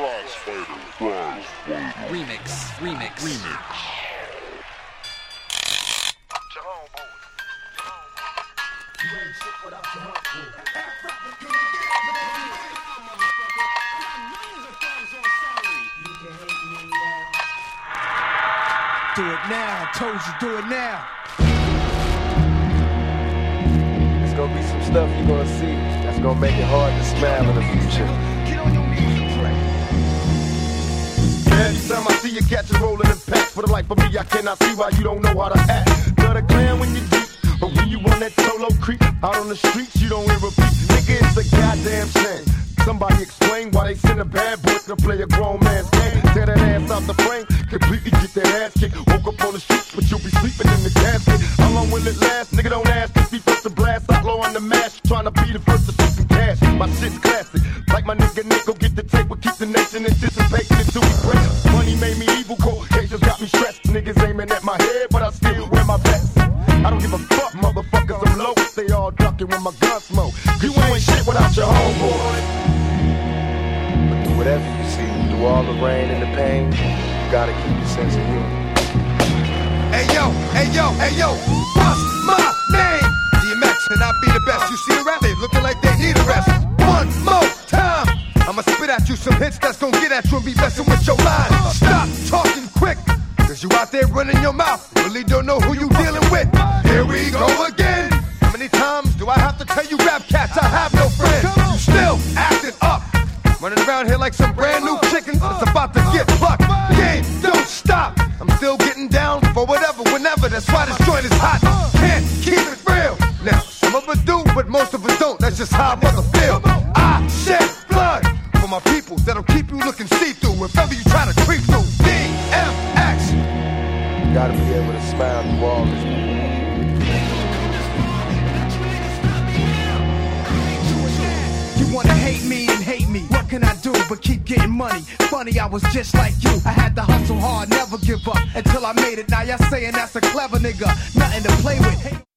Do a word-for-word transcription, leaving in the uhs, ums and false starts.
Remix, remix, remix. Do it now, I told you, do it now. There's gonna be some stuff you're gonna see that's gonna make it hard to smile in the future. Every time I see you catch a rolling in pack, for the life of me, I cannot see why you don't know how to act. Got a clan when you're deep, but when you on that solo creep, out on the streets, you don't hear a beat. Nigga, it's a goddamn shame. Somebody explain why they send a bad boy to play a grown man's game. Tear that ass out the frame, completely get that ass kicked. Woke up on the streets, but you'll be sleeping in the casket. How long will it last? Nigga, don't ask if he first to blast. Outlaw on the mash, trying to be the first to see some cash. My shit's classic, like my nigga Nick, go get the tape, we'll keep the nation anticipating until we break. Money made me evil, cold cases got me stressed. Niggas aiming at my head, but I still wear my vest. I don't give a fuck, motherfuckers, I'm low. They all ducking when my gun smoke. You ain't shit without your homeboy. Whatever you see, through all the rain and the pain, you gotta keep your sense of humor. Hey yo, hey yo, hey yo, what's my name? D M X and I be the best. You see the rap, they looking like they need a rest. One more time, I'ma spit at you some hits that's gonna get at you and be messing with your mind. Stop talking quick, cause you out there running your mouth, really don't know who you dealing with. Here we go again. How many times do I have to tell you rap cats I have no friends? You still acting up, running around here like some brand new chickens that's about to get plucked. Game don't stop, I'm still getting down for whatever, whenever. That's why this joint is hot. Can't keep it real. Now, some of us do, but most of us don't. That's just how I mother feel. I shed blood for my people that'll keep you looking see-through if ever you try to creep through. D M X. You gotta be able to smile through all this. You wanna hate me and hate me. What can I do but keep getting money? Funny, I was just like you. I had to hustle hard, never give up until I made it. Now y'all saying that's a clever nigga. Nothing to play with.